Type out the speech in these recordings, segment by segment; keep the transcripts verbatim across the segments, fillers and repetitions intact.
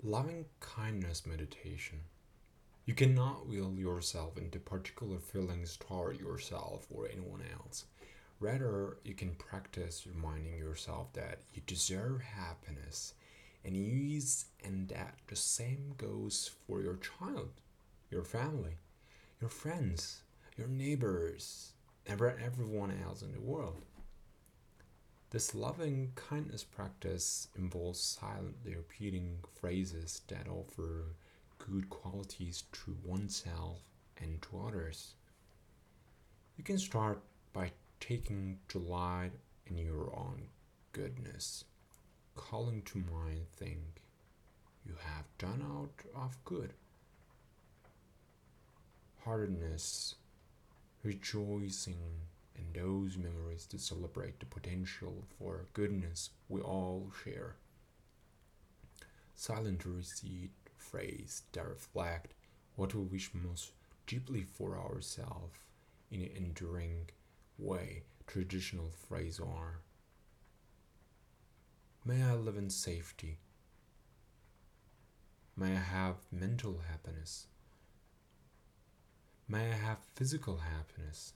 Loving kindness meditation. You cannot will yourself into particular feelings toward yourself or anyone else. Rather, you can practice reminding yourself that you deserve happiness and ease, and that the same goes for your child, your family, your friends, your neighbors, and everyone else in the world. This loving kindness practice involves silently repeating phrases that offer good qualities to oneself and to others. You can start by taking delight in your own goodness, calling to mind things you have done out of good heartedness, rejoicing in those memories to celebrate the potential for goodness we all share. Silent receipt phrase that reflect what we wish most deeply for ourselves in an enduring way. Traditional phrases are: may I live in safety, may I have mental happiness, may I have physical happiness,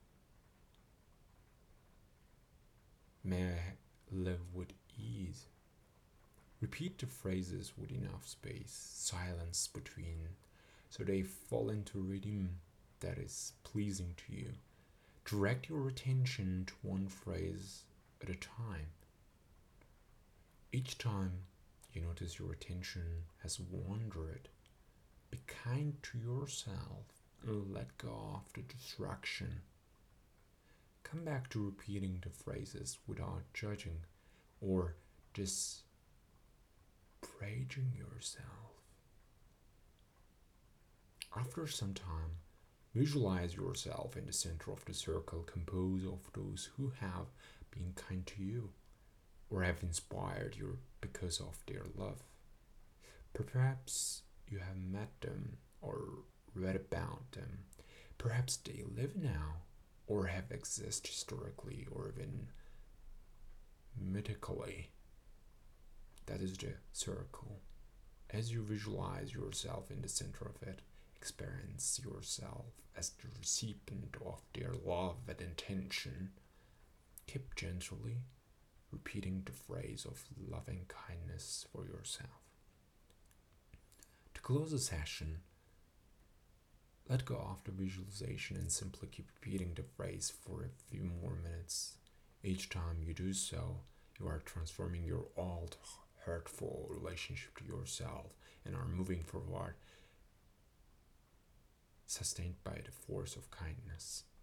may I live with ease. Repeat the phrases with enough space, silence between, so they fall into rhythm that is pleasing to you. Direct your attention to one phrase at a time. Each time you notice your attention has wandered, be kind to yourself and let go of the distraction. Come back to repeating the phrases without judging or dispraising yourself. After some time, visualize yourself in the center of the circle composed of those who have been kind to you or have inspired you because of their love. Perhaps you have met them or read about them. Perhaps they live now or have existed historically or even mythically. That is the circle. As you visualize yourself in the center of it, experience yourself as the recipient of their love and intention. Keep gently repeating the phrase of loving kindness for yourself. To close the session, let go of the visualization and simply keep repeating the phrase for a few more minutes. Each time you do so, you are transforming your old hurtful relationship to yourself and are moving forward, sustained by the force of kindness.